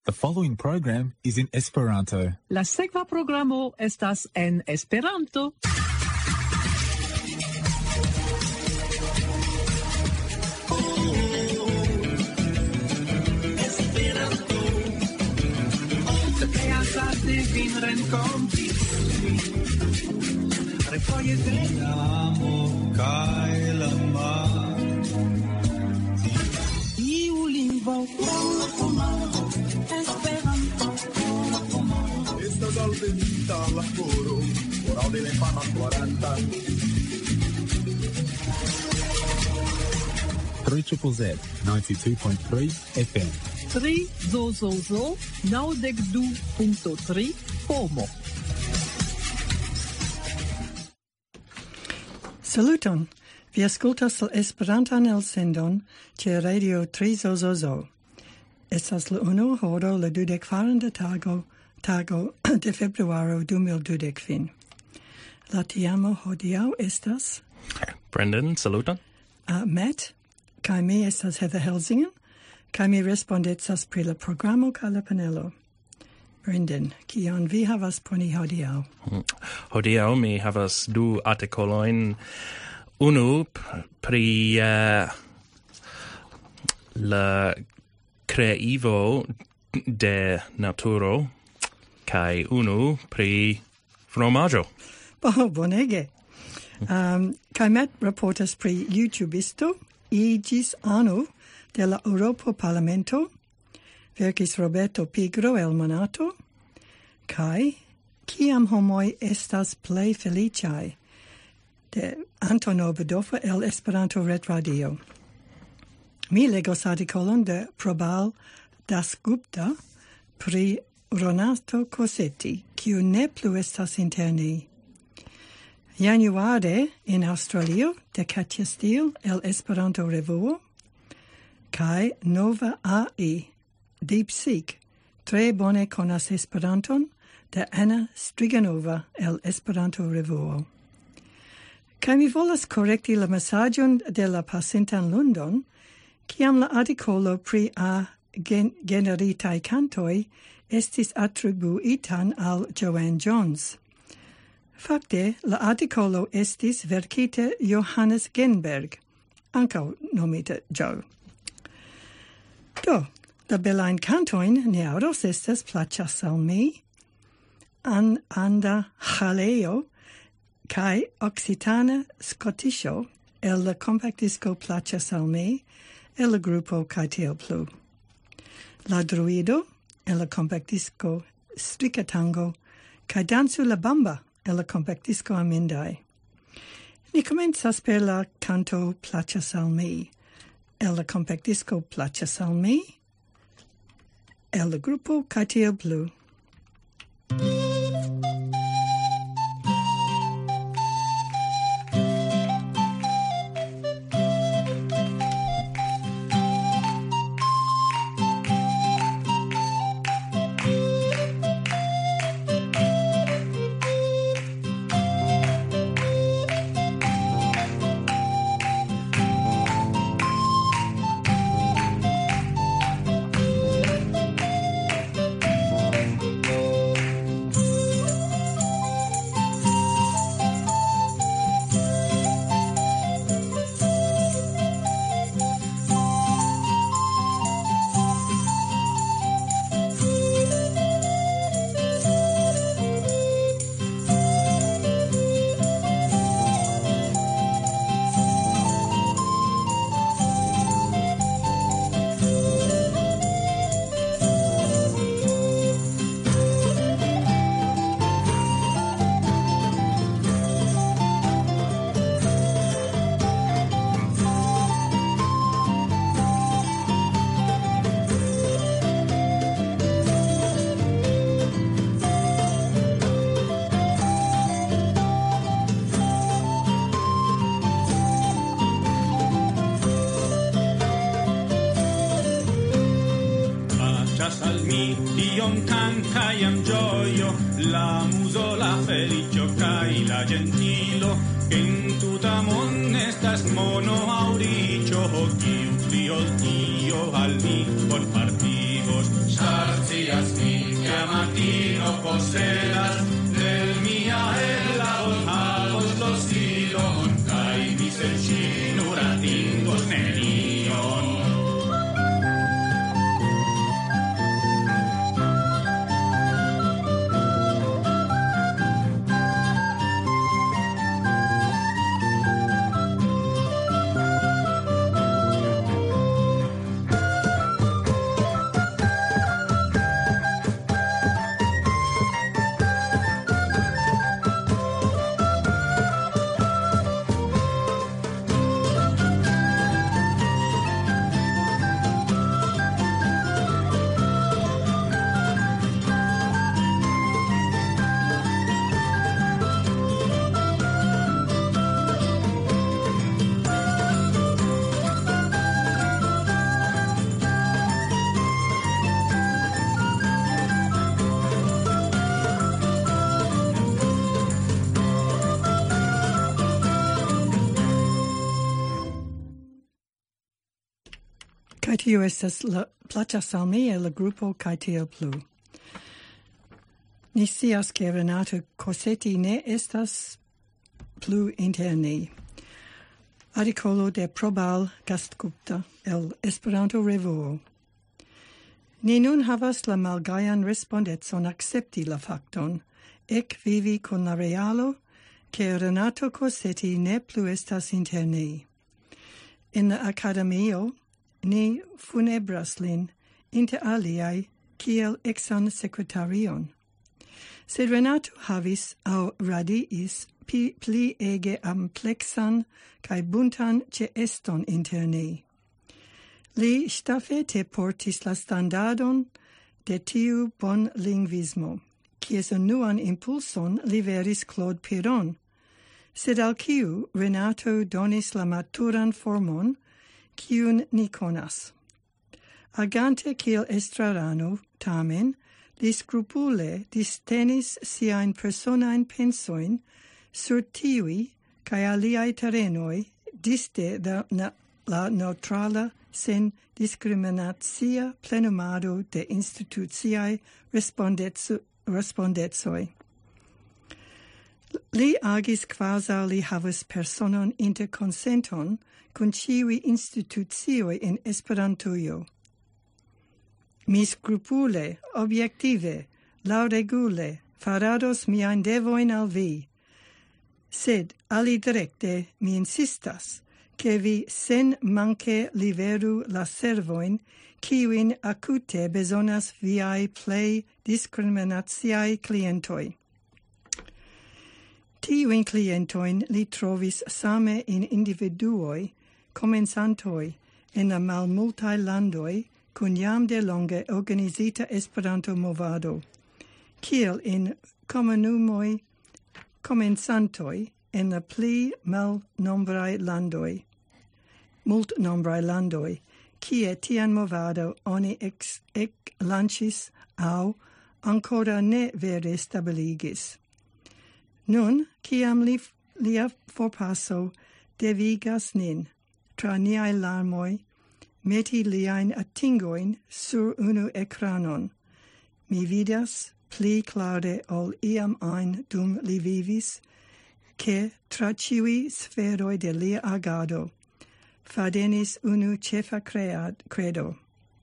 The following program is in Esperanto. La sekva programo estas en Esperanto. Kreasate vin renkonti, refoje de amo kaj la mar. Iu lingvo Esperanto. Estas alvenita la coro, oral de l'enfant 40. 3ZZZ 92.3 FM. 3ZZZ 92.3 Como. Saluton! Vi ascoltas la Esperantan elsendon ĉe Radio 3ZZZ. Estas la unua horo la 24 tago de februaro 2020. La tiamo hodiaŭ estas Brendan, saluton. Matt, kaj mi estas Heather Helsingen, kaj mi respondecas pri la programo kaj la panelo. Brendan, kion vi havas por ni hodiaŭ? Hodiaŭ mi havas du artikolojn. Unu pri la kreivo de naturo kaj unu pri fromaĝo. Bonege. Kaj Matt raportas pri YouTubeisto iĝis ano de la Eŭropa Parlamento, verkis Roberto Pigro el Monato, kaj kiam homoj estas plej feliĉaj de Antonio Bedofa el Esperanto Retradio. Mi legos artikolon de Probal Dasgupta pri Renato Cossetti, kiu ne plu estas inter ni. Januare en Australio de Katia Steele el Esperanto Revuo, kaj Nova AI DeepSeek tre bone konas Esperanton de Anna Striganova el Esperanto Revuo. Kaj mi volas korekti la mesaĝon de la pasintan lundon, kiam la artikolo pri generitaj kantoj estis atribuitan al Joanne Jones. Fakte, la artikolo estis verkite Johannes Genberg, ankaŭ nomita Joe. Do, la belajn kantojn ni aŭdos estas plaĉas al mi, Anda Jaleo, kaj Occitana Scotisho el la compact disco plaĉas al mi, el la grupo Kaj tiel plu. La druido el la compact disco Strika Tango kaj Dancu la Bamba el la compact disco Amindaj. Ni komencas per la canto plaĉas al mi. El la compact disco plaĉas al mi, el la grupo Kaj tiel plu. Caiam gioio, la muso, la felicio, cai la gentilo, che in tuta mon estas mono auricio, quiu triol tio al mi por partigos, sarci Kai tio estas placas al mi el grupo kai tiel plu. Ni scias che Renato Cossetti ne estas plu inter ni. Articolo de Probal Gastgupta el Esperanto Revuo. Ni nun havas la malgajan respondetson accepti la facton, ec vivi con la realo, che Renato Cossetti ne plu estas inter ni. In la Academio, ni funebras lin, inter aliai, kiel exan secretarion. Sed Renato havis au radiis pli ege amplexan cae buntan ceeston inter ni. Li stafete portis la standardon de tiu bon lingvismo, kies unuan impulson liveris Claude Piron, sed al kiu Renato donis la maturan formon, kiun ni konas. Agante kiel estrarano, tamen, li scrupule distenis siain personain pensoin sur tiui cae aliai terrenoi diste la neutrala sen discriminatia plenumado de institutiae respondetsoi. Li agis quasi li havas personon interconsenton cun ciui institutioi in Esperantujo. Mi scrupule, objective, laŭregule, farados miain devoin al vi, sed alidirecte mi insistas, che vi sen manque liveru la servoin, kiuin acute besonas viai plei discriminatiae clientoi. Tiuin clientoin li trovis same in individuoi, comensantoi, en la malmultae landoi, cun jam de longe organizita Esperanto movado, kiel in comunumoi comensantoi en la pli multnombrae landoi, kie tian movado oni lancis au ancora ne vere stabiligis. Nun, ciam lia forpasso devigas nin, tra niai larmoi, meti liain atingoin sur unu ecranon. Mi vidas pli clare ol iam ein dum li vivis, che tra ciui sferoi de lia agado, fadenis unu cefa credo.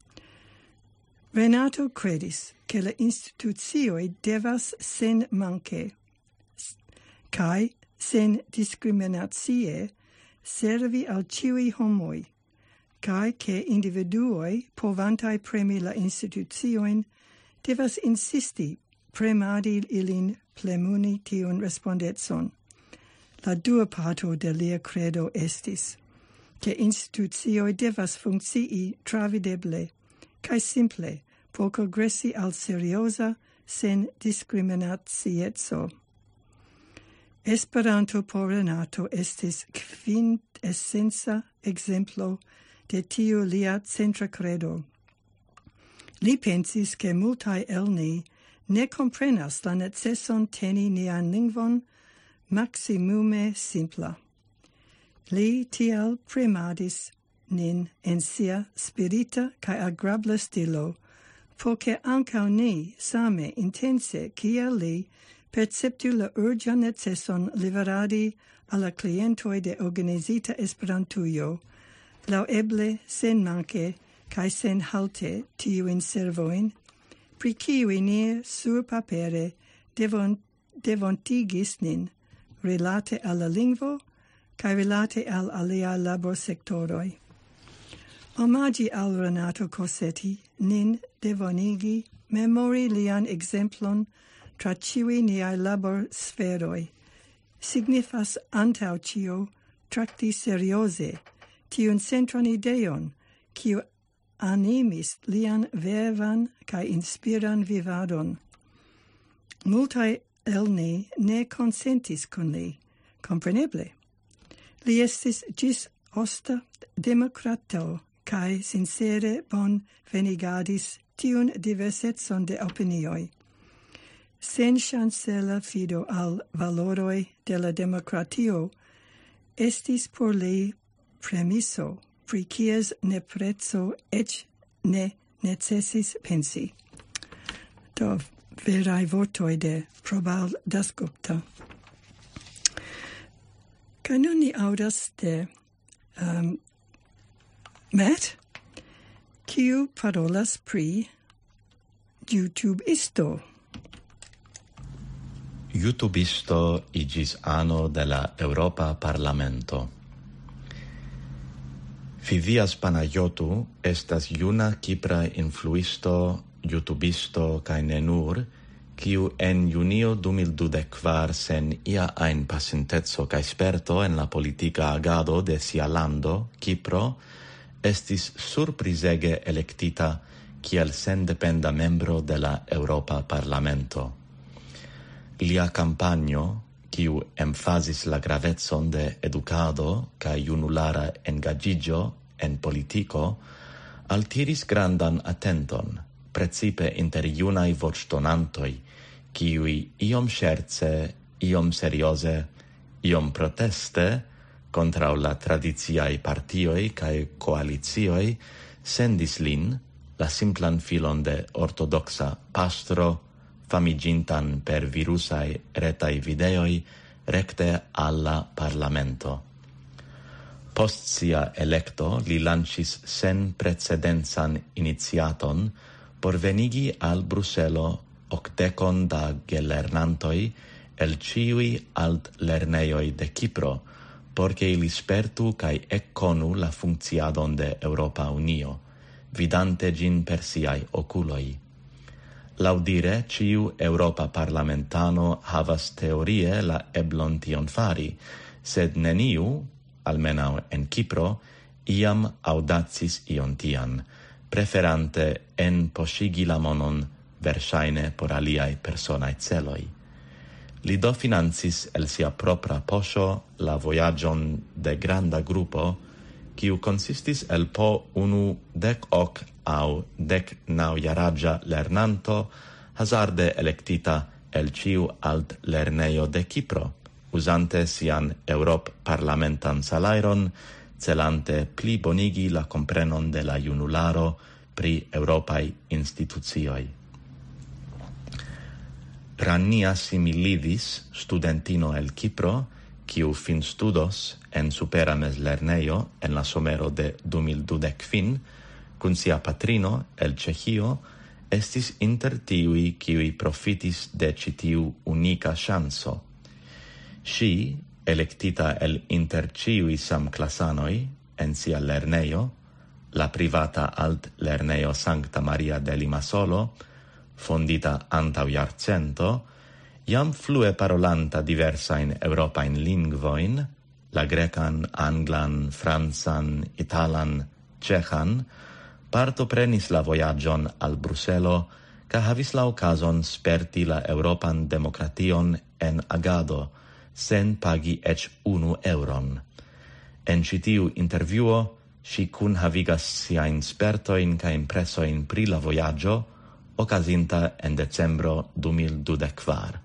Renato credis che le institutioi devas sen manque, cae sen discriminatie servi al ciui homoi, cae che individuoi povantai premi la institutioin devas insisti premadi ilin plemuni tiun respondetson. La dua parto de lia credo estis, che institutioi devas functii travideble, cae simple, por congressi al seriosa sen discriminatietso. Esperanto por Renato estis quintessenza exemplo de tiu lia centra credo. Li pensis che multae el ni ne comprenas la necesson teni nian lingvon maximume simpla. Li tiel primadis nin en sia spirita cae agrabla stilo, poiché ancau ni same intense kiel li perceptu la urgia necesson liveradi alla clientoi de organizita Esperantujo, laueble sen manque cae sen halte tiuin servoin, pri kiui ni sur papere devontigis nin relate alla lingvo cae relate al alia labor sectoroi. Omagi al Renato Cossetti nin devonigi memori lian exemplon tra ciui niai labor sferoi. Signifas antau cio tracti seriose tiun centran ideon, kiu animis lian vervan cae inspiran vivadon. Multae el ni ne consentis con li, compreneble. Li estis gis osta democrato cae sincere bon venigadis tiun diversetson de opinioi. Sen chancela fido al valoroi de la democratio, estis por li premiso pri kies ne prezzo ec ne necessis pensi. Do verai vortoi de Prabal Dasgupta. Kai nun ni audas de Matt, kiu parolas pri YouTubeisto. YouTubeisto igis ano de la Europa Parlamento. Fidias Panagiotou estas juna Kipra influisto, YouTubeisto kai ne nur, kiu en junio 2024 sen ia ein pasintezo kai sperto en la politica agado de sia lando, Kipro, estis surprizege electita kiel sendependa membro de la Europa Parlamento. Lia campagno, kiu emfasis la gravezzon de educado ca junulara engagigio en politico, altiris grandan attenton, precipe inter junai voctonantoi, kiui iom scherze, iom seriose, iom proteste, contra la tradiziai partioi cae coalitioi, sendis lin, la simplan filon de ortodoxa pastro, famigintan per virusai retai videoi, recte alla Parlamento. Post sia electo li lancis sen precedensan initiaton por venigi al Bruselo 80 da gelernantoi el ciui alt lerneioi de Kipro, porque ili spertu cae ecconu la funcciadon de Europa Unio, vidante gin per siai oculoi. Laudire, ciu Europa parlamentano havas teorie la eblon tion fari, sed neniu, almenau en Kipro, iam audacis ion tian, preferante en posigi la monon versaine por aliai personae celoi. Li do financis el sia propra posho la voyagion de granda gruppo, kiu consistis el po 18 au 19 jaragia lernanto, hazarde electita el ciu alt lerneio de Kipro, usante sian Europ parlamentan salairon, celante pli bonigi la comprenon de la junularo pri Europai institucioi. Rania Similidis, studentino el Kipro, kiu fin studos en supera meslerneio en la somero de 2020 fin, cun sia patrino el Cehio, estis inter tiui kiui profitis de citiu unica chanso. Si, electita el inter ciui samclasanoi en sia lerneio, la privata alt lerneio Sancta Maria de Limasolo, fondita antau jarcento, iam flue parolanta diversain Europain lingvoin, la grecan, anglan, francan, italan, cehan, partoprenis la voyagion al Bruselo, ca havis la ocasion sperti la Europan demokration en agado, sen pagi ec 1 euron. En citiu interviuo, si cun havigas siain spertoin ca impresoin pri la voyagio, ocasinta en decembro 2024.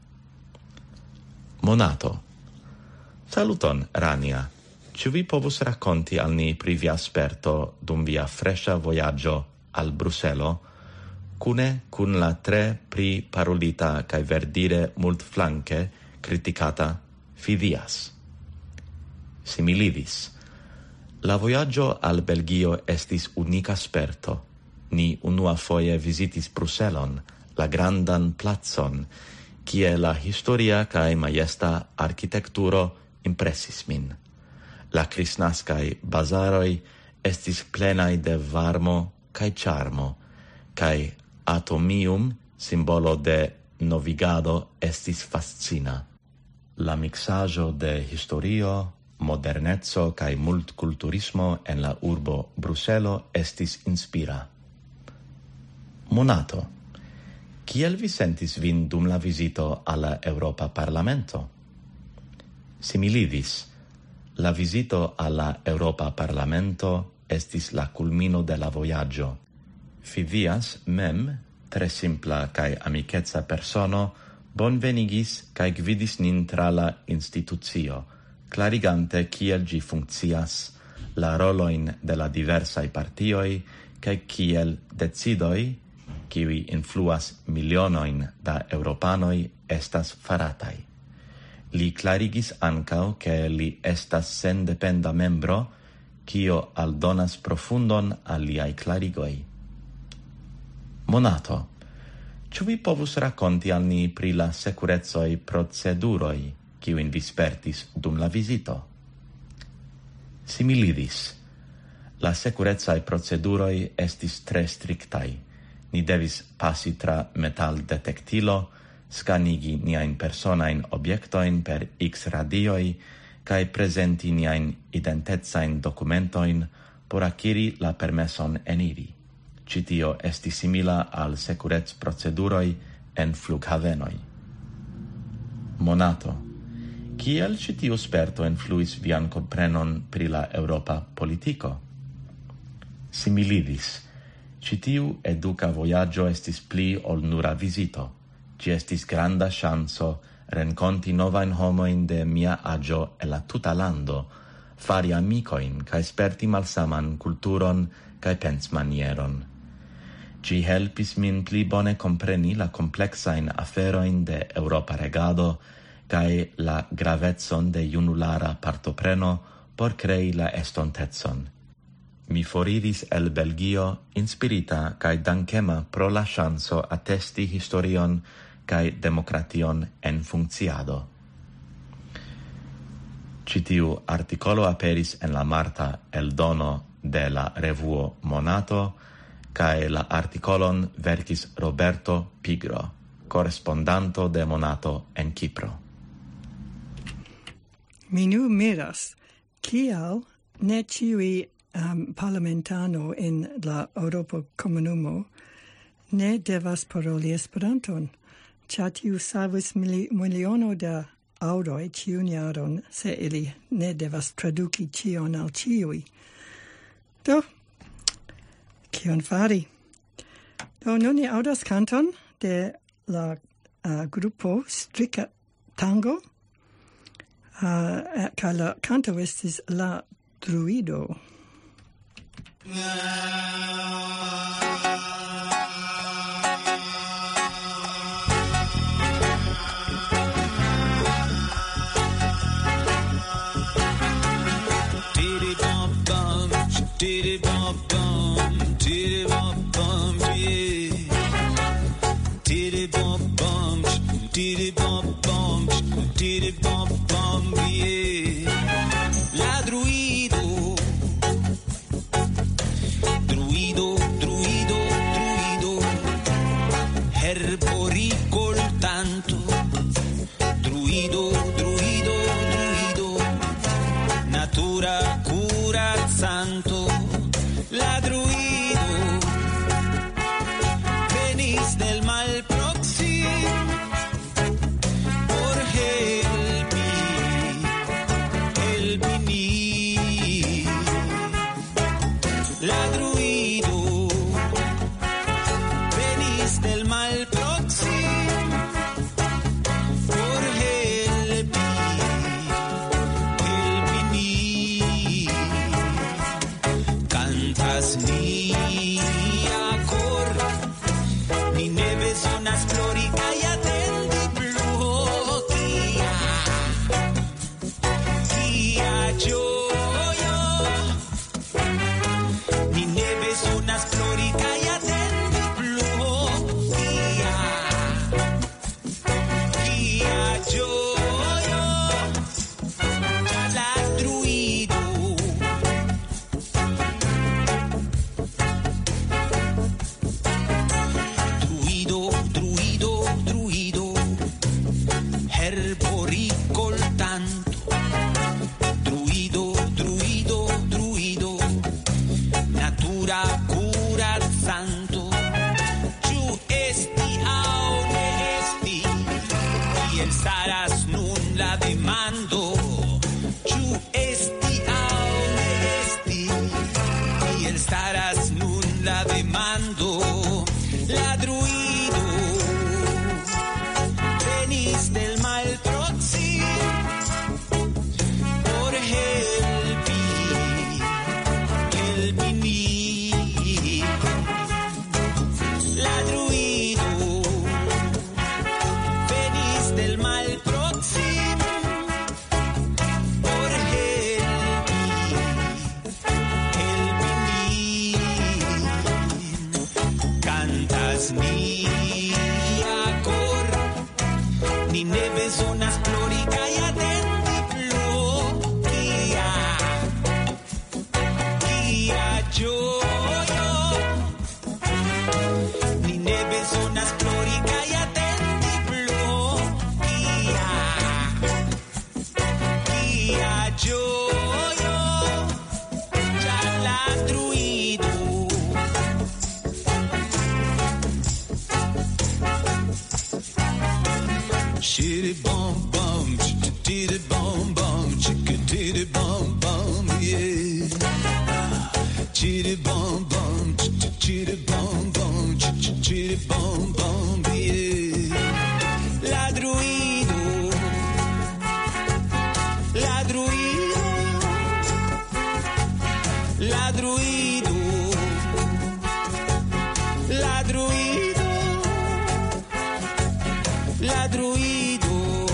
Monato. Saluton, Rania. Ciu vi povus racconti al ni pri via sperto dum via fresha voyaggio al Bruselo, cune cun la tre pri parolita cae verdire mult flanque criticata Fidias. Similidis. La voyaggio al Belgio estis unica sperto. Ni unua foie visitis Bruselon, la grandan placon, kie la historia cae majesta architecturo impressis min. La crisnascae bazaroi estis plenai de varmo cae charmo, cae atomium, simbolo de novigado, estis fascina. La mixaggio de historio, modernezzo cae multculturismo en la urbo Bruselo estis inspira. Monato. Kiel vi sentis vin dum la visito alla Europa Parlamento? Similidis. La visito alla Europa Parlamento estis la culmino de la voyaggio. Fidias mem, tre simpla cae amicetza persono, bonvenigis cae gvidis nin tra la institucio, clarigante kiel gi funccias, la roloin de la diversae partioi, cae kiel decidoi, kiwi influas milionoin da europanoi, estas faratai. Li clarigis ancao che li estas sendependa membro, kio aldonas profundon al liai clarigoi. Monato, ciu vi povus raconti al ni pri la securezoi proceduroi, kiuin vi spertis dum la visito? Similidis. La securezae proceduroi estis tre strictai. Ni devis passi tra metal detectilo, scanigi niain personain obiectoin per X radioi, cae presenti niain identezain documentoin por acquiri la permeson eniri. Citio esti simila al securez proceduroi en flughavenoi. Monato, kiel citiu sperto influis vian comprenon pri la Europa politico? Similidis. Citiu educa voyaggio estis pli ol nura visito. Ci estis granda chanso renconti novain homoin de mia agio e la tuta lando, fari amicoin, ca sperti malsaman culturon ca pensmanieron. Ci helpis min pli bone compreni la complexain aferoin de Europa regado, cae la gravetson de junulara partopreno por crei la estontezon. Mi foriris el Belgio inspirita cae dankema pro la chanso attesti historion cae democration en funcciado. Citiu articolo aperis en la marta el dono de la revuo Monato, cae la articolon verkis Roberto Pigro, correspondanto de Monato en Kipro. Mi nu miras, kial ne ciui parlamentano in la Europa Comunumo ne devas paroli Esperanton, cia tiu salvis miliono da auroi ciun jaron, se ili ne devas traduci cion al ciui. Do, kion fari? Do, nun ni audas canton de la gruppo Stricca Tango, ca la canto estis La Druido. La druido, druido, druido, druido, herboricoltanto, druido, druido, druido, natura curazzanto, la druido, venis del mal proximo, por helpini, la druido, venis del mal proximo, por helpini. bezonas plori kaj atendi plu. Kia ĝojo! Ni ne bezonas plori kaj atendi plu. Kia ĝojo! Ĉar la druido Chitty bum bum, chitty bum bum, chickaditty bum bum, yeah. Chitty bum bum, chitty bum bum, chitty bum bum, yeah. La druido, la druido, la druido, la druido, la druido.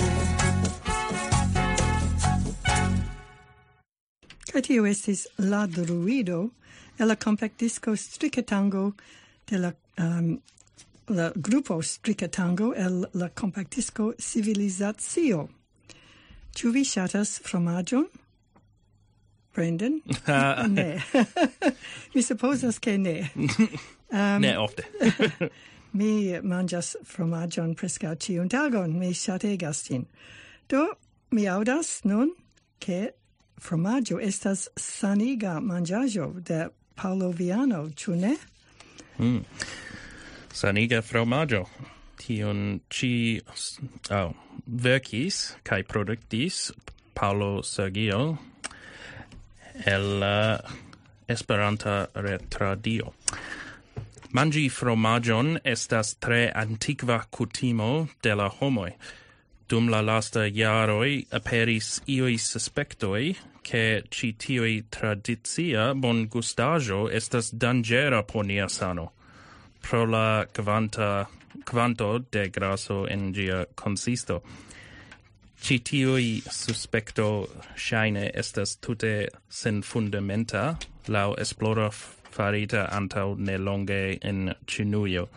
Kaj tio estis La Druido el la compact disco Stricatango de la grupo Stricatango el la compact disco Civilizatio. Ĉu vi ŝatas fromaĝon? Brendan? Ne. Mi supozas ke ne. Ne ofte. Mi manĝas fromaĝon preskaŭ ĉiun tagon. Mi ŝategas ĝin. Do, mi aŭdas nun, ke fromaĝo estas saniga manĝaĵo de Paolo Viano, ĉu ne? Saniga fromaĝo. Tion ĉi verkis kaj produktis Paolo Sergio el Esperanta retradio. Manĝi fromaĝon estas tre antikva kutimo de la homoj. Dum la lasta jaroj aperis iuj suspektoj, ke ĉi tiuj tradicia bongustaĵo estas danĝera por nia sano, pro la kvanto de graso en ĝia konsisto. Ĉi tiuj suspekto ŝajne estas tute senfundamenta laŭ esploro farita antaŭ nelonge en Ĉinujo.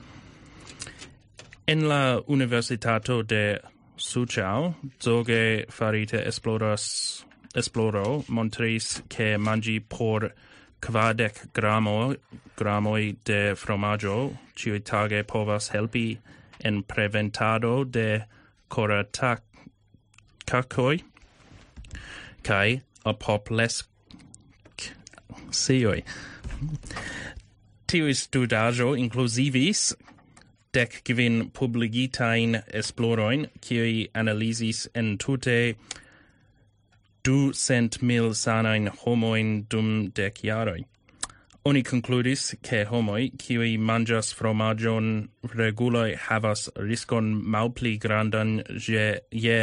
En la Universitato de Suzhou, zorge farita esploro montris ke manĝi por 40 gramoj de fromaĝo ĉiutage povas helpi en preventado de koratakoj kaj apopleksioj. Tiu studaĵo inkluzivis 19 publigitajn esplorojn, kiuj analizis entute 200,000 sanajn homojn dum 10 jaroj. Oni konkludis, ke homoj, kiuj manĝas fromaĝon regule havas riskon malpli grandan je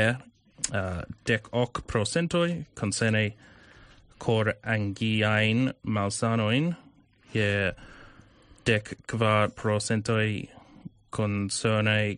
10% koncerne korangiajn malsanojn, je 14% concerne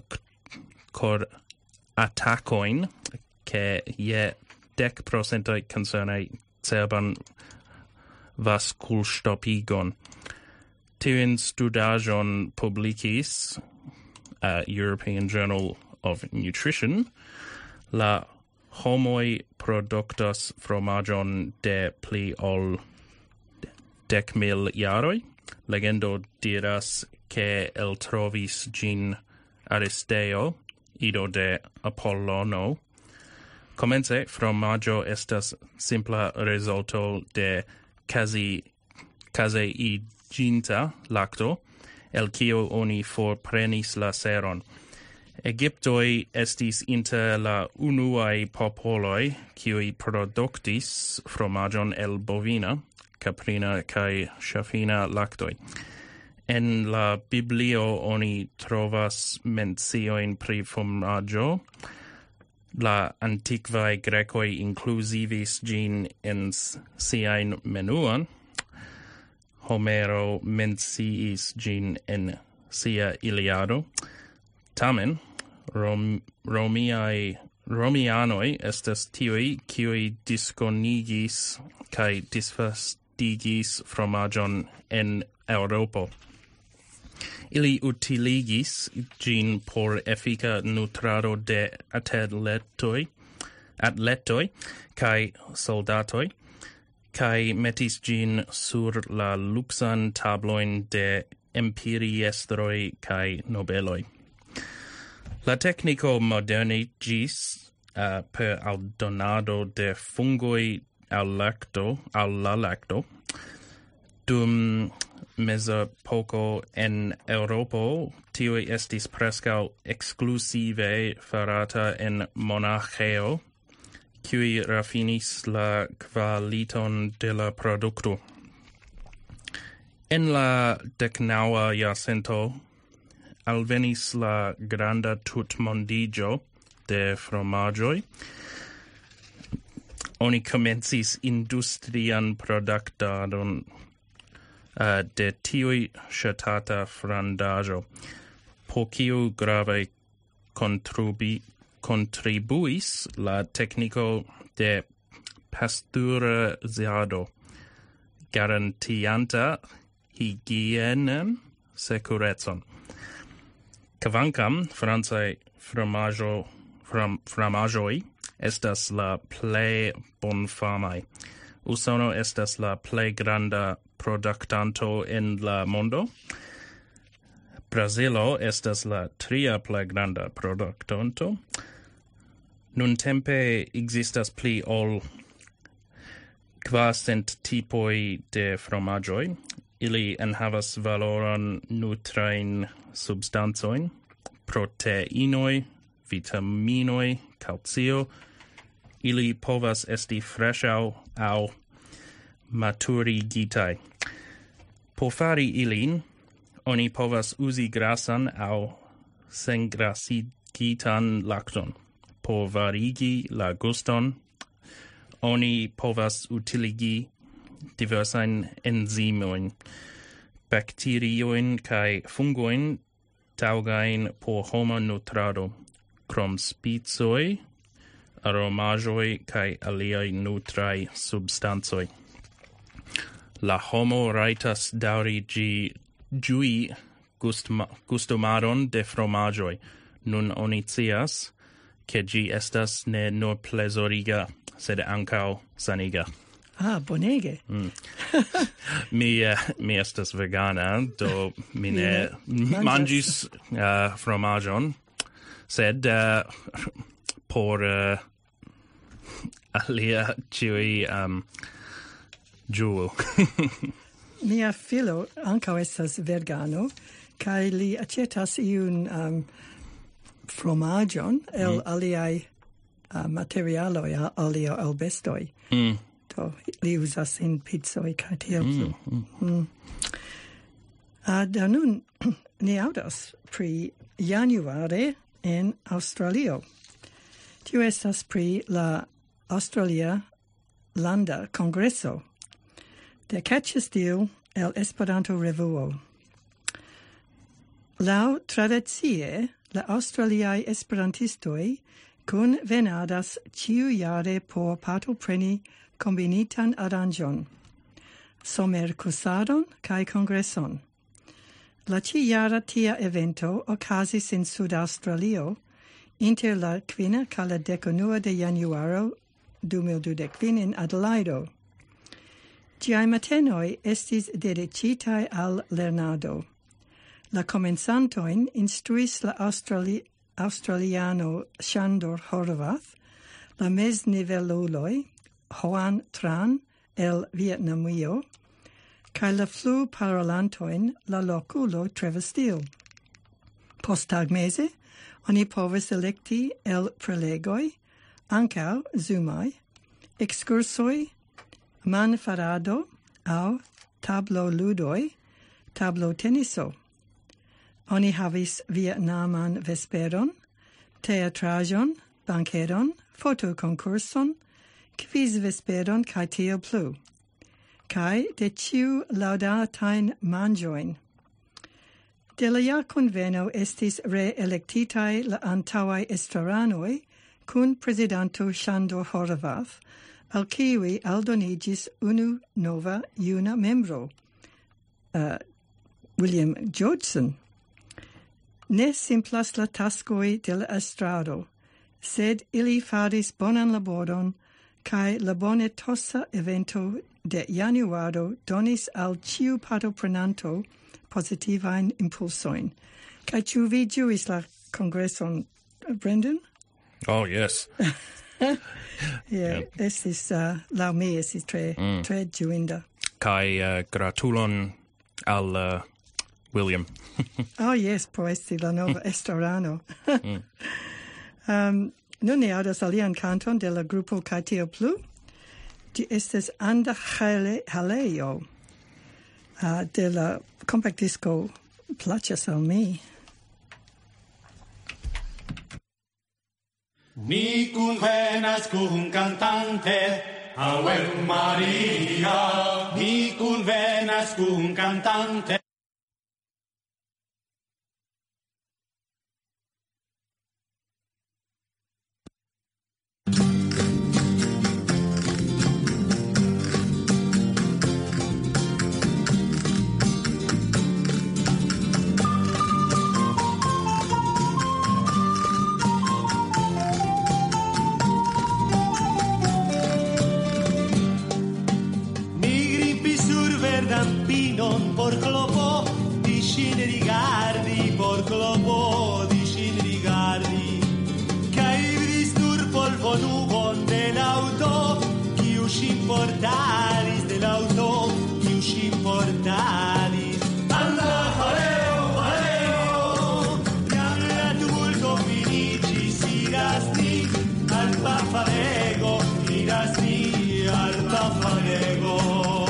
koratakojn, ke je 10% concerne cerban vaskulŝtopigon. Tiun studaĵon publikis European Journal of Nutrition. La homoj produktas fromaĝon de pli ol 10,000 jaroj. Legendo diras che eltrovis gin Aristeo, ido de Apollono. Komence fromaĝo estas simpla rezulto de kazeiĝinta lakto, el kio oni forprenis la seron. Egiptoj estis inter la unuaj popoloj, kiuj produktis fromaĝon el bovina, caprina kaj ŝafina laktoj. En la Biblio oni trovas menciojn pri fromaĝo. La antikvaj grekoj inkluzivis ĝin en siajn menuon. Homero menciis ĝin en sia Iliado. Tamen, Romianoj estas tiuj, kiuj diskonigis kaj disvastigis fromaĝon en Eŭropo. Ili utiligis gin por effica nutrado de atletoi kai soldatoi, kai metis gin sur la luxan tabloin de empiriestroi kai nobeloi. La tecnico modernigis per aldonado de fungoi al la lacto, dum mesopoco en Europo tiui estis prescau exclusive farata en monaĥejo, kiui rafinis la kvaliton de la produkto. En la 19. jarcento alvenis la granda tutmondiĝo de fromaĝoj. Oni komencis industrian produktadon de tiui ŝatata frandaĵo, por kiu grave contribuis la tekniko de pasteurizado, garantianta higienan sekurecon. Kvankam francaj fromaĝoj estas la plej bonfamaj. Usono estas la plej granda produktanto en la mondo. Brazilo estas la tria plej granda produktanto. Nuntempe ekzistas pli ol 400 tipoj de fromaĝoj. Ili enhavas valoran nutrajn substancojn, proteinoj, vitaminoj, kalcio. Ili povas esti freŝaŭ aŭ maturigitaj. Por fari ilin, oni povas uzi grasan aŭ sengrasigitan lakton. Por varigi la guston, oni povas utiligi diversajn enzimojn, bakteriojn kaj fungojn taŭgajn por homa nutrado, krom spicoj, aromaĵoj kaj aliaj nutraj substancoj. La homo rajtas daŭri ĝui gustomadon de fromaĝoj. Nun oni scias, ke ĝi estas ne nur plezuriga, sed ankaŭ saniga. Bonege. Mi estas vegana, do mi ne manĝis fromaĝon, sed por alia ĉiuj ĝuo. Mia filo ankaŭ estas vegano, kaj li aĉetas iun fromaĝon el aliaj materialoj alia el bestoj. Do li uzas en pizzoj kaj tiel plu. Do nun ni aŭdas pri januare en Aŭstralio. Tio estas pri la Australia Landa Kongreso de Catchistil el Esperanto Revuo. Laŭ tradicie, la australiaj esperantistoj kunvenadas ĉiujare por partopreni kombinitan aranĝon, somerkursadon kaj kongreson. La ĉijara tia evento okazis en Sud-Aŭstralio inter la 5 kaj la 19 de januaro 2025 en Adelaido. Ĝiaj matenoj estis dediĉitaj al lernado. La komencantojn instruis la Australiano Shandor Horvath, la mezniveluloj Hoan Tran el Vietnamio, kaj la fluparolantojn la lokulo Trevor Steele. Posttagmeze oni povas elekti el prelegoj, ankaŭ zoomaj, ekskursoj, manfarado aŭ tabloludoj, tabloteniso. Oni havis vietnaman vesperon, teatraĵon, bankedon, fotokonkurson, kvizvesperon kaj tiel plu. Kaj de ĉiu laŭdatajn manĝojn. De la jarkonveno estis reelektitaj la antaŭaj estraranoj kun prezidanto Shandor Horvath, al kiuj aldoniĝis unu nova juna membro. William Georgeson. Ne simplas la taskoi del estrado, sed ili faris bonan laboron, kai la bonetosa evento de januaro donis al ciu partoprenanto positivain impulsoin. Kai ciu vi ĝuis la kongreson, Brendan? Oh, yes. Estis, lau mi, estis tre ĝuinda. Kai gratulon al William. Oh, yes, por esti la nova estrarano. Nun ni audas alian canton de la grupo Kaitio Plu. Ĝi estas Anda Jaleo de la compact disco Plaĉas al mi. Ni kunvenas kun cantante, Ave Maria. Ni kunvenas kun cantante. Por globo di ŝin rigardi, por globo di ŝin rigardi, kaj vidis nur polvonubon de l'auto, kiu ŝin portalis, de l'auto, kiu ŝin portalis. Anda, jaleo, jaleo, jam la tumulto finiĝis, iras ni al pafalego, iras ni al pafalego.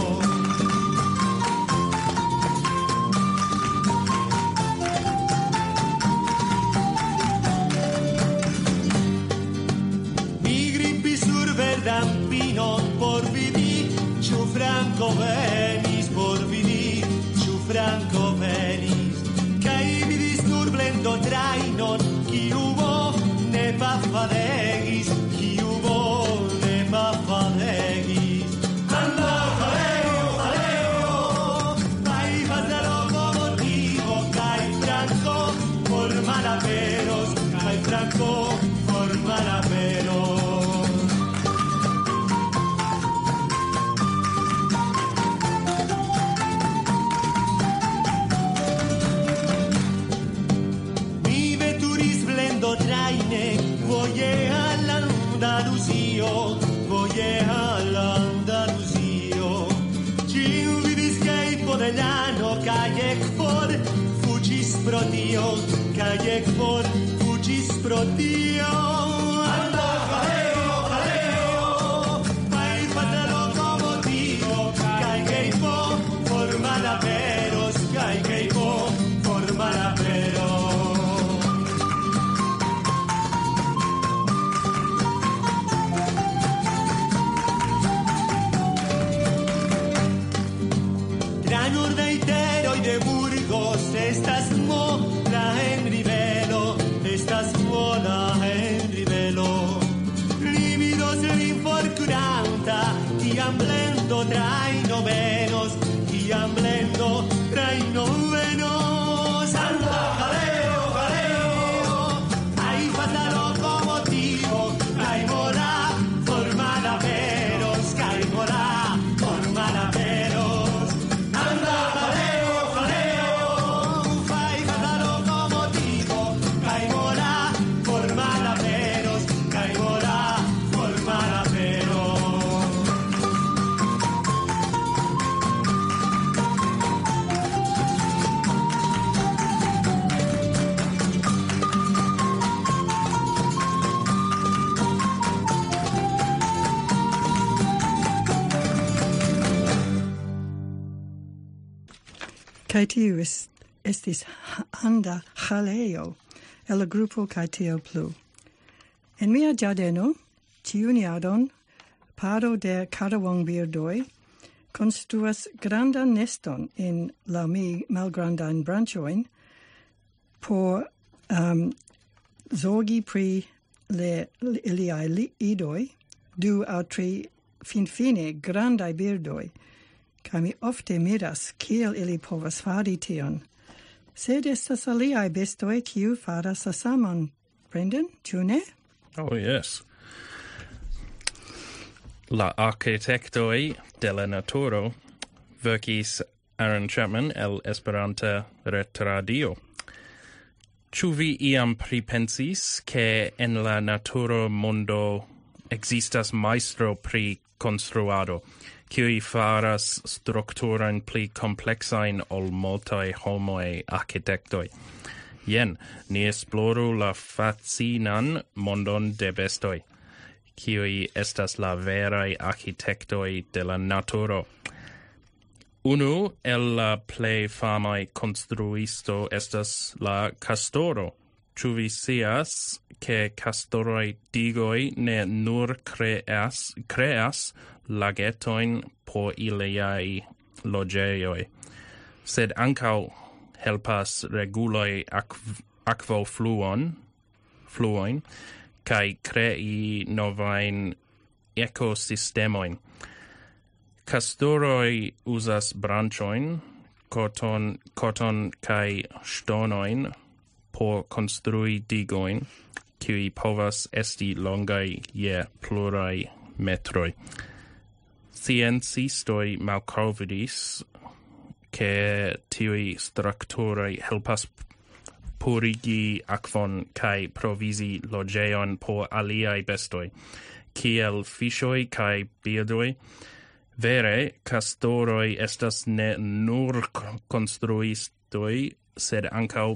Dampinon por vidi, ĉu Franco venis por vidi, ĉu Franco venis, kaj vidis nur blendo trajnon, kiu ne pafalegis, kiu ne pafalegis. Anda, jaleo, jaleo, fajfas la lokomotivo, kaj Franco por malaperos, kaj Franco por malaperos. Voye all'Andalusio, Ciu vidis che podellano, Caiec for fugis pro Dio, Caiec for fugis pro Dio. Anda, jaleo, jaleo, fai fata locomotivo, Caiec for malaperos, Caiec for malaperos. De Burgos, estas mola en rivelo, estas mola en rivelo. Lívidos l'infortunanta, iam blendo traino venos, iam blendo traino venos. Anda, jaleo, jaleo, ai fata locomotivo, ai mola, for malaperos, ai mola, for malaperos. Anda, Kaitio estis Anda Jaleo, el grupo Kaitio Plu. En mia ĝardeno, ĉiun jaron, paro de karawongbirdoj konstruas grandan neston en laŭ mi malgrandajn branĉojn por zorgi pri iliaj idoj, 2 aŭ 3 finfine grandaj birdoj, Kaj mi ofte miras, kiel ili povas fari tion. Sed estas aliai bestoi kiu faras la samon. Brendan, ĉu ne? Oh, yes. La architectoi de la naturo verkis Aaron Chapman el Esperanta retradio. Ĉu vi iam pripensis ke en la naturo mondo existas maestro pri konstruado, kiuj faras strukturojn pli kompleksajn ol multaj homoj architektoj? Jen, ni esploru la fascinan mondon de bestoj, kiuj estas la veraj architektoj de la naturo. Unu el la plej famaj konstruisto estas la kastoro. Ĉu vi scias ke kastoroj digoj ne nur kreas lagetojn por iliaj loĝejoj, sed ankaŭ helpas reguloj akvofluojn kaj krei novajn ekosistemojn. Kastoroj uzas branĉojn, koton kaj ŝtonojn por konstrui digojn, kiuj povas esti longaj je pluraj metroj. Sciencistoj malkovris ke tiuj strukturoj helpas purigi akvon kaj provizi loĝejon por aliaj bestoj, kiel fiŝoj kaj birdoj. Vere, kastoroj estas ne nur konstruistoj, sed ankaŭ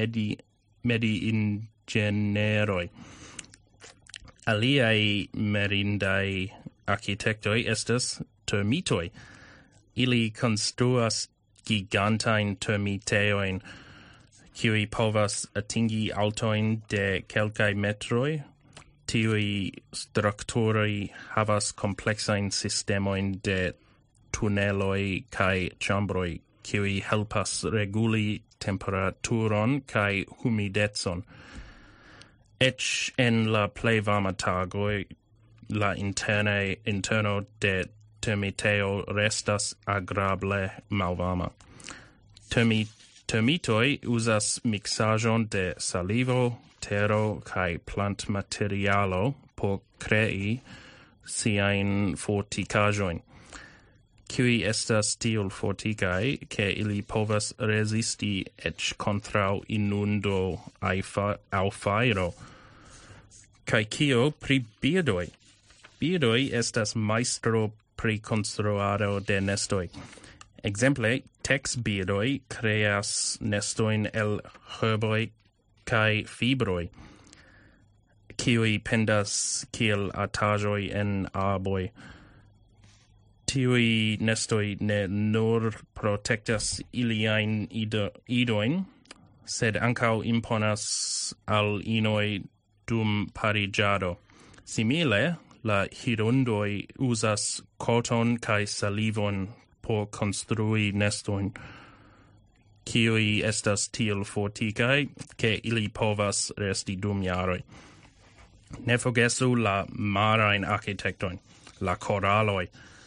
medi-inĝenieroj. Aliaj mirindaj architektoj estas termitoj. Ili konstruas gigantajn termiteojn, kiuj povas atingi altojn de kelkaj metroj. Tiuj strukturoj havas kompleksajn sistemojn de tuneloj kaj ĉambroj, kiuj helpas reguli temperaturon kaj humidecon. Eĉ en la plej varma tagoj, la interno de termiteo restas agrable malvarma. Termitoj uzas miksaĵon de salivo, tero kaj plantmaterialo por krei siajn fortikaĵojn, kiuj estas tiel fortikaj, ke ili povas rezisti eĉ kontraŭ inundo aŭ fajro. Kaj kio pri birdoj? Birdoj estas majstro pri konstruado de nestoj. Ekzemple, teksbirdoj kreas nestojn el herboj kaj fibroj, kiuj pendas kiel ataĵoj en arboj. Tiuj nestoj ne nur protektas iliajn idojn, sed ankaŭ imponas al inoj dum pariĝado. Simile, la hirundoj uzas koton kaj salivon por konstrui nestojn, kiuj estas tiel fortikaj, ke ili povas resti dum jaroj. Ne forgesu la marajn arkitektojn, la koraloj.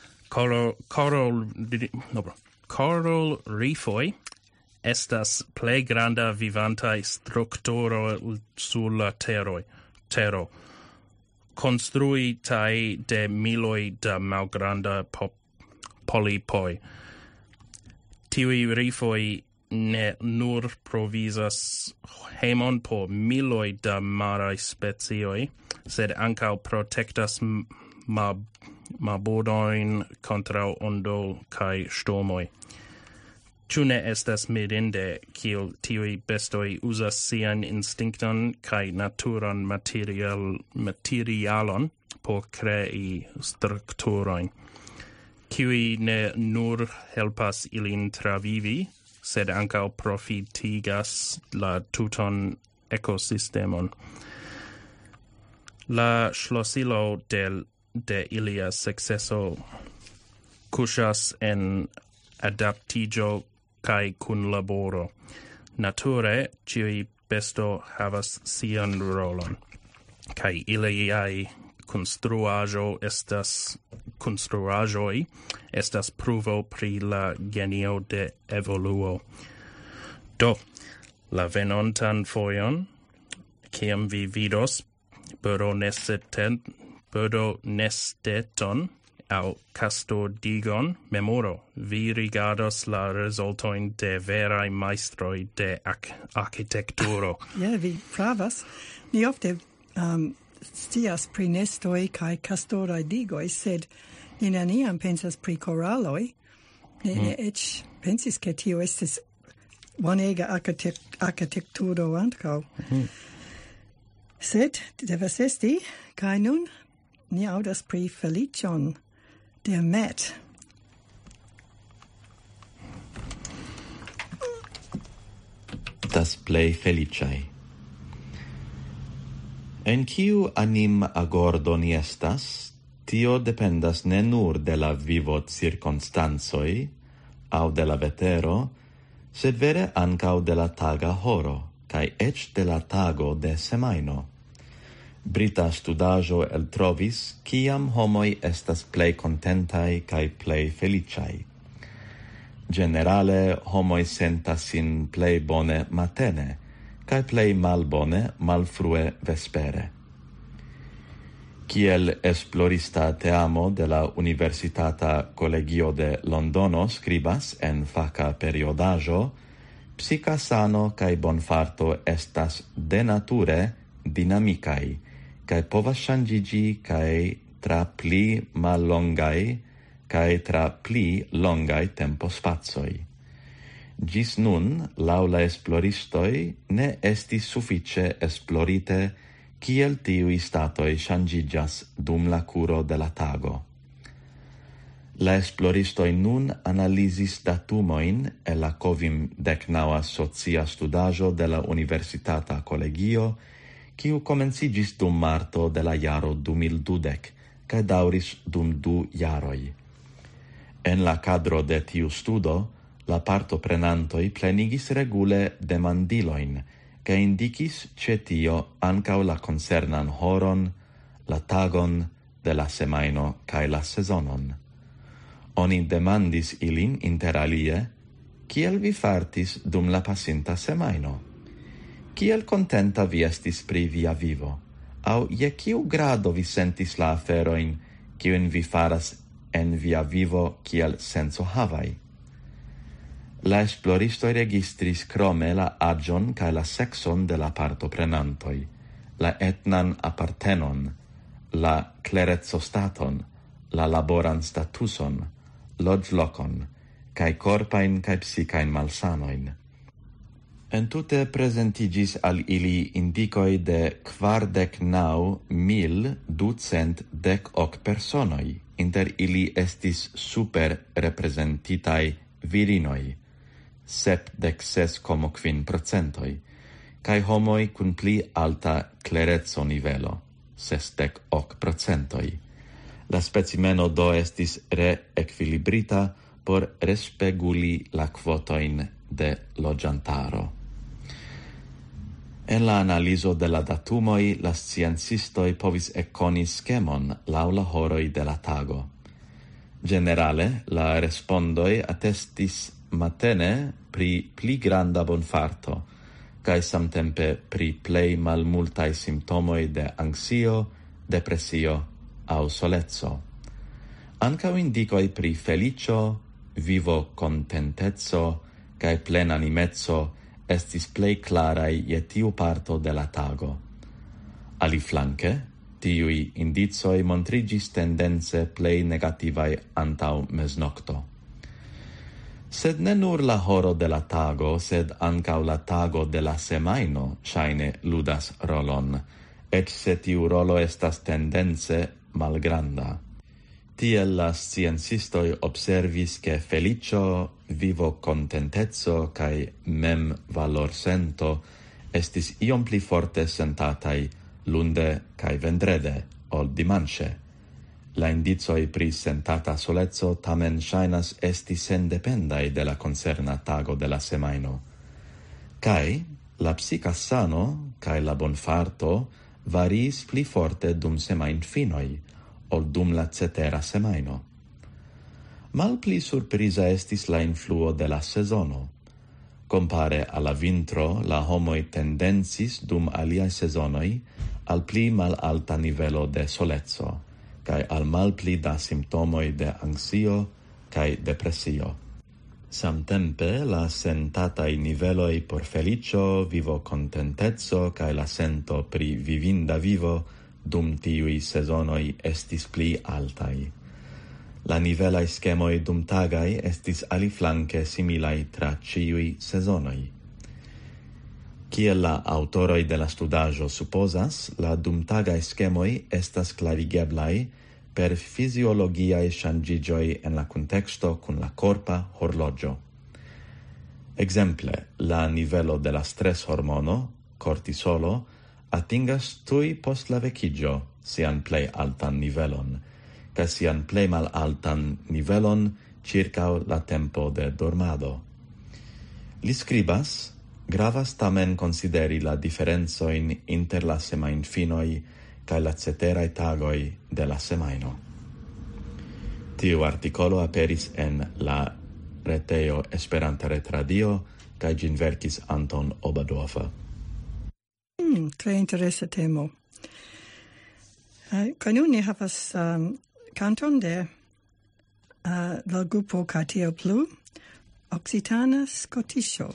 Coral rifoj estas plej granda vivantaj strukturo sur la tero, konstruitaj de miloj da malgranda polipoj. Tiuj rifoj ne nur provizas hejmon por miloj da maraj specioj, sed ankaŭ protektas marbordojn kontraŭ ondo kaj ŝtormoj. Ĉu ne estas mirinde, kiel tiuj bestoj uzas sian instinkton kaj naturan materialon por krei strukturojn, kiuj ne nur helpas ilin travivi, sed ankaŭ profitigas la tuton ekosistemon. La ŝlosilo de ilia sukceso kuŝas en adaptiĝo kaj kunlaboro. Nature ĉiuj besto havas sian rolon, kaj iliaj konstruaĵo estas construaĵoj estas pruvo pri la genio de evoluo. Do, la venontan fojon, kiam vi vidos birdonesteton au custodigon, memoro, vi rigardos la resultojn de veraj majstroj de architekturo. Vi pravas. Ni ofte scias pri nestoj kaj custodaj digoj, sed ni neniam pensas pri koraloj. Ni eĉ pensis ke tio estis bonega architekturo ankaŭ. Sed devas esti, kaj nun ni aŭdas pri feliĉon de Matt. Das plej feliĉaj. En kiu anim agordo ni estas, tio dependas ne nur de la vivo circonstancoj aŭ de la vetero, sed vere ankaŭ de la taga horo, kaj eĉ de la tago de semajno. Brita studaĵo eltrovis kiam homoj estas plej kontentaj kaj plej feliĉaj. Generale homoj sentas sin plej bone matene, kaj plej malbone malfrue vespere. Kiel esplorista teamo de la Universitata Kolegio de Londono skribas en faka periodaĵo, psika sano kaj bonfarto estas de nature dinamikaj, kaj povas ŝanĝiĝi kaj tra pli mallongaj kaj tra pli longaj tempospacoj. Ĝis nun, laŭ la esploristoj, ne estis sufiĉe esplorite kiel tiuj statoj ŝanĝiĝas dum la kuro de la tago. La esploristoj nun analizis datumojn el la COVID-19 socia studaĵo de la Universitata Kolegio, kiu komenciĝis dum marto de la jaro 2020 kaj daŭris dum 2 jaroj. En la kadro de tiu studo, la partoprenantoj plenigis regule demandilojn kaj indikis ĉe tio ankaŭ la koncernan horon, la tagon de la semajno kaj la sezonon. Oni demandis ilin inter alie, kiel vi fartis dum la pasinta semajno? Kiel contenta vi estis pri via vivo? Au je kiu grado vi sentis la aferojn, kiujn vi faras en via vivo kiel senso havaj? La esploristoj registris krome la aĝon kaj la sekson de la partoprenantoj, la etnan apartenon, la klerecostaton, la laboran statuson, loĝlokon, kaj korpajn kaj psikajn malsanojn. Entute presentigis al ili indicoi de 49.218 personoi, inter ili estis super representitai virinoi, 76,5%, cae homoi cun pli alta clerezzo nivelo, 68%. La specimeno do estis re-equilibrita por respeguli la quotoin de loĝantaro. En la analizo de la datumoi, la sciencistoi povis ekkoni skemon laŭ la horoj de la tago. Generale, la respondoi attestis matene pri pli granda bonfarto, kaj samtempe pri plej malmultaj simptomoj de anksio, depresio aŭ soleco. Ankaŭ indikoj pri feliĉo, vivo contenteco kaj plenanimeco estis plej klaraj je tiu parto de la tago. Aliflanke, tiuj indicoj montriĝis tendence plej negativaj antaŭ meznokto. Sed ne nur la horo de la tago, sed ankaŭ la tago de la semajno ŝajne ludas rolon, eĉ se tiu rolo estas tendence malgranda. Tiel la sciencistoj observis ke feliĉo, vivo contenteco kaj mem valorsento estis iom pli forte sentataj lunde kaj vendrede ol dimanĉe. La indicoj pri sentata soleco tamen ŝajnas esti sendependaj de la koncerna tago de la semajno. Kaj la psika sano kaj la bonfarto variis pli forte dum semajnfinoj, ol dum la cetera semaino. Malpli surprisa estis la influo de la sezono. Compare alla vintro, la homoi tendensis dum aliae sezonoi al pli mal alta nivelo de solezzo, cae al malpli da simptomoi de anxio cae depressio. Samtempe la sentatai niveloi por felicio, vivo contentezzo cae la sento pri vivinda vivo dum tiui sezonoi estis pli altai. La nivelai schemoi dum tagai estis aliflanque similai tra ciui sezonoi. Kiel la autoroi de la studajo supposas, la dum tagai schemoi estas clarigeblai per fisiologiae changigioi en la contexto cun la corpa horlogio. Exemple, la nivelo de la stress hormono, cortisolo, atingas tui post la vecigio sian plei altan nivelon, ca sian plei mal altan nivelon circa la tempo de dormado. Li scribas, gravas tamen consideri la differenzoin inter la semain finoi ca la ceterae tagoi de la semaino. Tiu articolo aperis en la reteo Esperanta Retradio ca gin verkis Anton Obadorfer. Tre interessa temo. Ca nun ni havas canton de del gruppo Cartier Plu, Occitana Scottisho.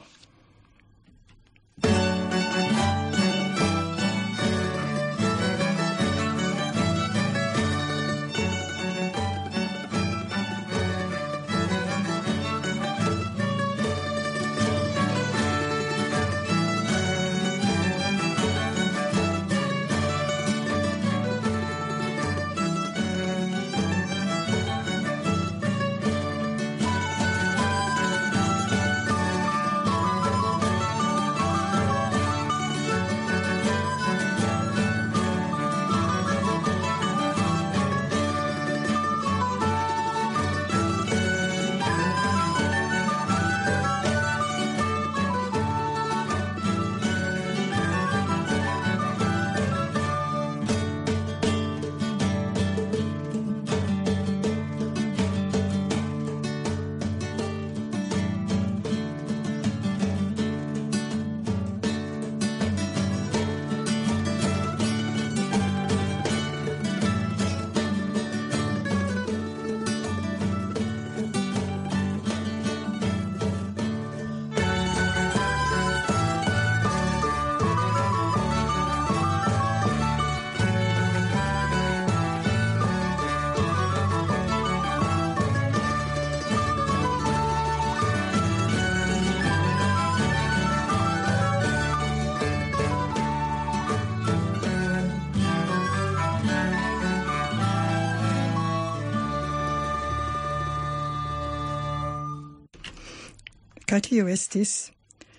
Ca tio estis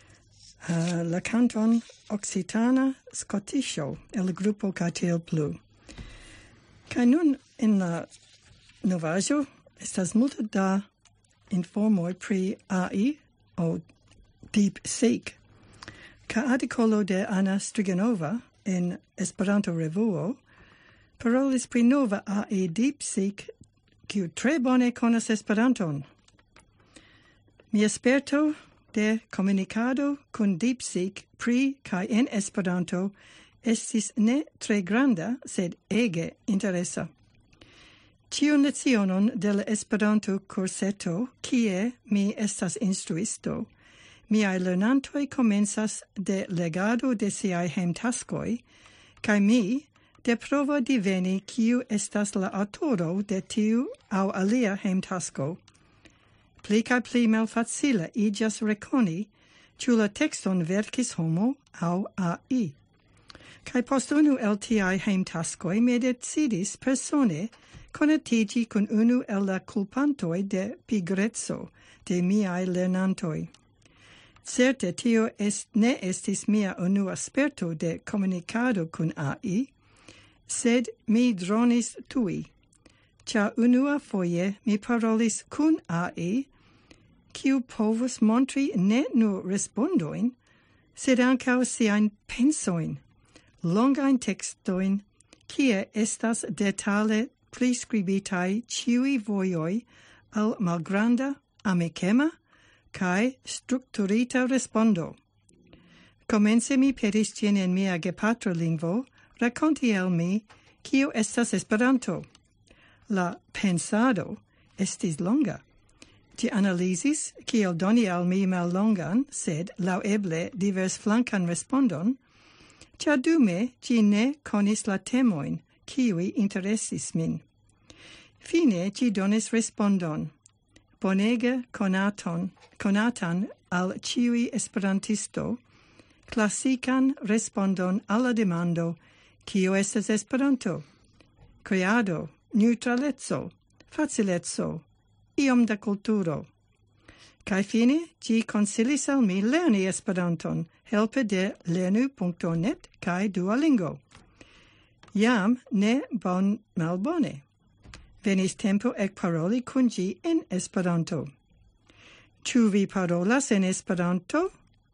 la canton Occitana Scottisho, el gruppo Cartier Plu. Ca nun in la novajo estas multa da informoi pri AI o Deep Seek. Ca articolo de Anna Striganova in Esperanto Revuo parolis pri nova AI Deep Seek kiu tre bone konas Esperanton. Mi esperto de comunicado kun DeepSeek pri kai en Esperanto estis ne tre granda, sed ege interesa. Tiun lecionon de la Esperanto curseto, kie mi estas instruisto, miai lernantoi comensas de legado de siai hemtaskoi, kai mi de provo diveni kiu estas la autoro de tiu au alia hemtasko. Pli ca pli malfacile igas reconi, ciu la texton verkis homo au AI. Cai post unu el tiai hemtaskoi me decidis persone conatigi con unu el la culpantoi de pigrezzo de miai lernantoi. Certe tio ne estis mia unua sperto de comunicado con AI, sed mi dronis tui. Cia unua foie mi parolis kun AI, kiu povus montri ne nur respondoin, sed ancao siain pensoin, longain textoin, kie estas detale priscribitai ciui vojoi al malgranda amicema cae structurita respondo. Comence mi petis cin en mia gepatra lingvo, raconti al mi cio estas Esperanto. La pensado estis longa. Ci analisis kiel doni al mi mallongan, sed laueble divers flankan respondon, cia dume ci ne conis la temoin, kiui interessis min. Fine ci donis respondon, bonege conatan al ciui esperantisto, classican respondon alla demando, cio estas Esperanto? Creado, neutralezzo, facilezzo, iom da culturo. Kai fine, ci consilis al mi lerni Esperanton, helpe de lernu.net kai Duolingo. Iam ne malbone. Venis tempo ec paroli kun gi en Esperanto. Ĉu vi parolas en Esperanto?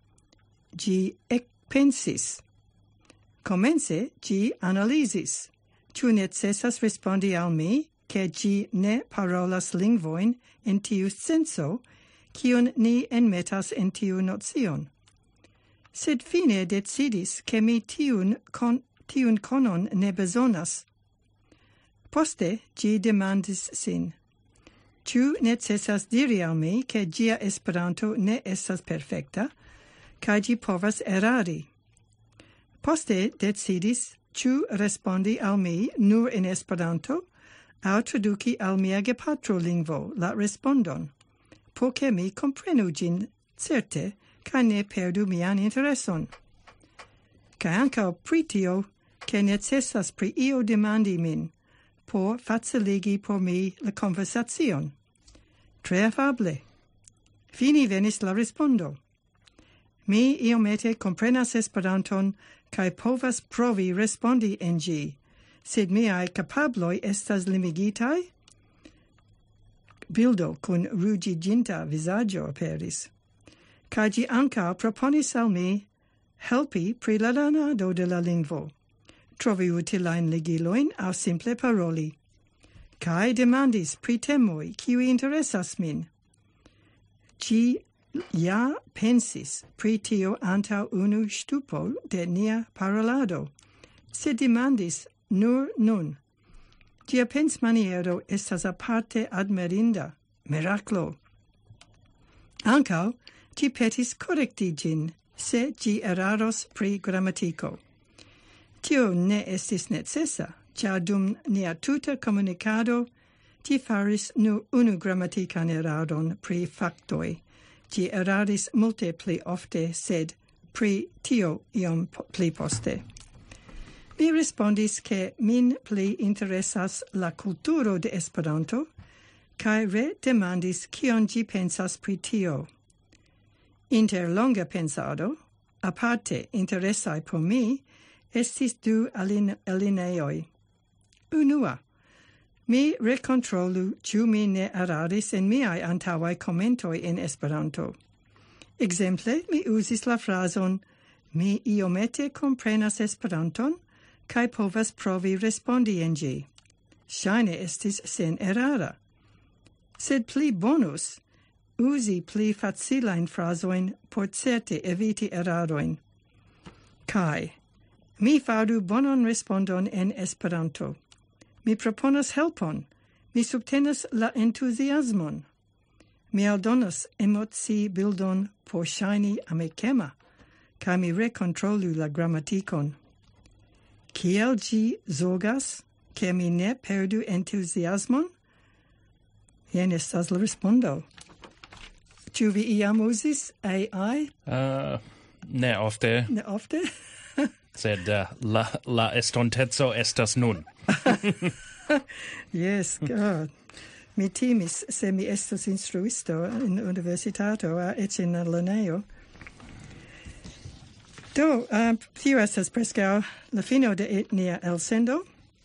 Gi ekpensis. Komence gi analizis. Ĉu necesas respondi al mi, ke gi ne parolas lingvojn en tiu senso, kiun ni enmetas en tiu nocion. Sed fine decidis ke mi tiun konon ne bezonas. Poste gi demandis sin. Ĉu necesas diri al mi, ke gia Esperanto ne estas perfekta, kaj gi povas erari. Poste decidis ĉu respondi al mi nur en Esperanto aŭ traduki al mia gepatro lingvo la respondon, por ke mi komprenu ĝin certe kaj ne perdu mian intereson. Kaj ankaŭ pri tio, ke necesas pri io demandi min, por faciligi por mi la conversacion. Tre afable. Fini venis la respondo. Mi iomete comprenas Esperanton kaj povas provi respondi en ĝi, sed miaj kapabloj estas limigitaj? Bildo kun ruĝiĝinta vizaĝo aperis. Kaj ĝi ankaŭ proponis al mi helpi pri la lernado de la lingvo, trovi utilajn ligilojn aŭ simple paroli, kaj demandis pri temoj kiuj interesas min. Ĝi ja pensis pri tio antaŭ unu ŝtupo de nia parolado, sed demandis nur nun. Ĝia pensmaniero estas aparte admirinda, miraklo. Ankaŭ ĝi petis korekti ĝin, se ĝi eraros pri gramatiko. Tio ne estis necesa, ĉar dum nia tuta komunikado ĝi faris nur unu gramatikan eraron pri faktoj. Ĝi eraris multe pli ofte, sed pri tio iom pli poste. Mi respondis ke min pli interesas la kulturo de Esperanto, kaj redemandis kion ĝi pensas pri tio. Inter longa pensado, aparte interesaj por mi, estis du alineoj. Unua, mi rekontrolu ĉu mi ne eraris en miaj antaŭaj komentoj en Esperanto. Ekzemple, mi uzis la frazon mi iomete komprenas Esperanton kaj povas provi respondi en ĝi. Ŝajne estis sen erara. Sed pli bonus, uzi pli facilajn frazojn por certe eviti erarojn. Kaj mi faru bonan respondon en Esperanto. Mi proponas helpon. Mi subtenas la entuziasmon. Mi aldonas emocii bildon por ŝajni amikema, kaj mi rekontrolu la gramatikon. Kiel ĝi zorgas, ke mi ne perdu entuziasmon? Jen estas la respondo. Ĉu vi iam uzis AI? Ne ofte. Ne ofte? Sed la estonteco estas nun. Yes, God. Mi timis se mi estos instruisto in universitato eĉ en lernejo. Do, tio estas preskaŭ la fino de nia elsendo.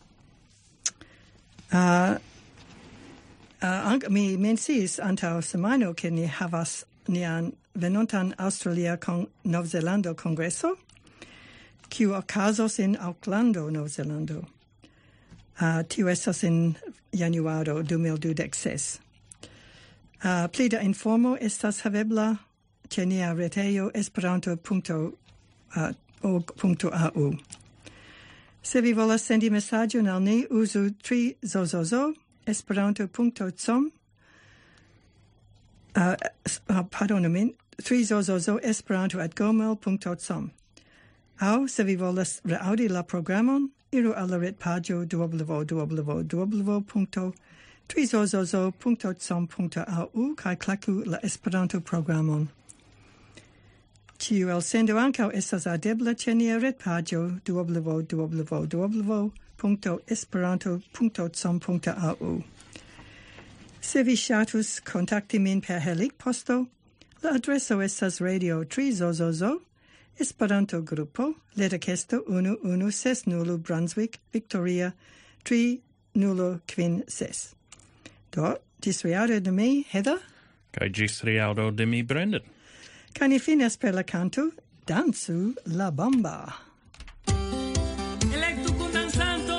Mi menciis antaŭ semajno ke ni havas nian venontan Aŭstralia Novzelando kongreso, kiu okazos en Aucklando, Novzelando. Tio estas en januaro 2026. Pli da informo estas havebla ĉe nia retejo esperanto.org.au. Se vi volas sendi mesaĝon al ni, uzu 3zozozo esperanto.com. Pardonu min, 3zozozo esperanto@gmail.com. Aŭ se vi volas reaŭdi la programon, iru al la retpaĝo www.3zozozo.com.au kaj klaku la Esperanto-programon. Ĉiu elsendo ankaŭ estas aŭdebla ĉe nia retpaĝo www.esperanto.com.au. Se vi ŝatus kontakti min per helikposto, la adreso estas Radio 3zozozo, Esperanto-grupo, Leterkesto 1160 Brunswick, Victoria 3056. Do, ĝis reaŭdo de mi, Heather. Kaj ĝis reaŭdo de mi, Brendan. Kaj ni finas per la kanto Dancu la Bamba. Elektu kun dansanton!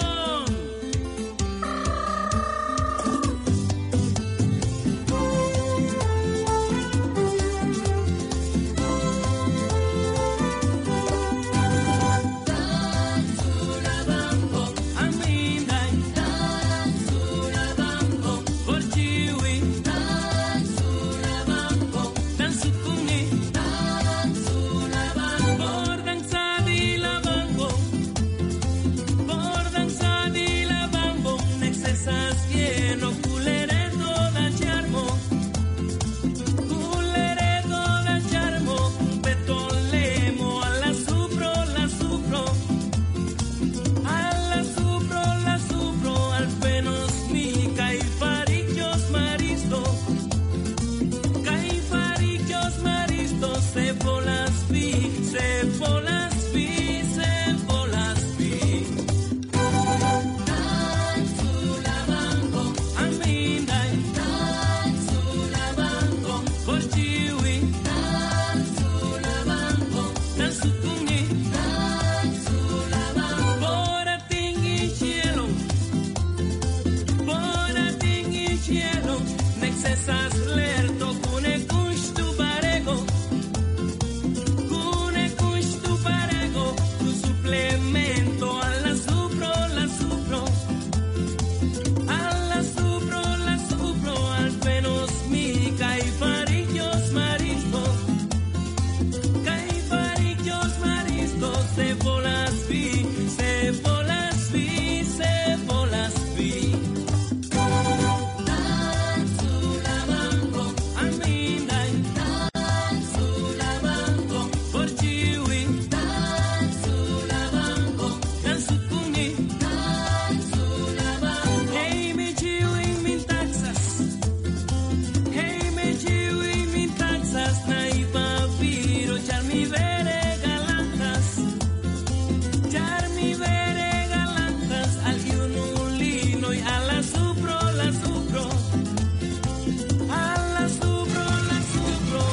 Mi